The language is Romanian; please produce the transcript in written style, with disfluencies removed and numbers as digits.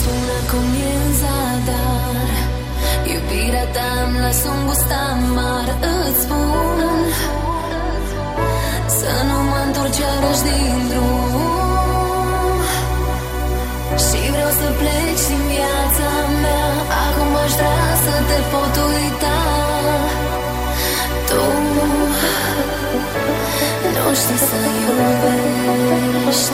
Până comienza, dar iubirea ta îmi lasă un gust amar. Îți spun să nu mă întorc iarăși din drum. Și vreau să pleci din viața mea. Acum aș vrea să te pot uita. Tu nu știi să iubești.